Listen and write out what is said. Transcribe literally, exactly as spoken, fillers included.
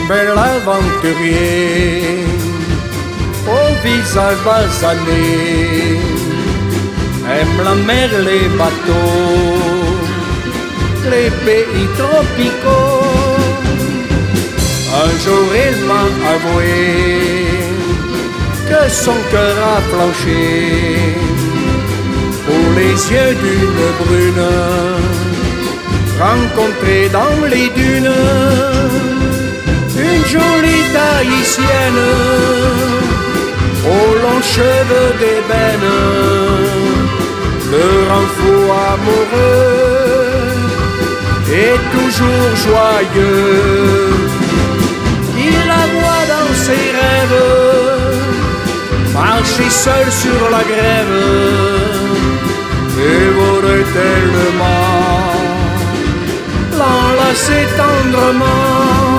bel aventurier au visage basané, aime la mer, les bateaux, les pays tropicaux. Un jour il m'a avoué que son cœur a flanché pour les yeux d'une brune rencontrée dans les dunes, une jolie Tahitienne aux longs cheveux d'ébène, le rend fou amoureux et toujours joyeux. Il la voit dans ses rêves marcher seul sur la grève et voudrait tellement l'enlacer tendrement.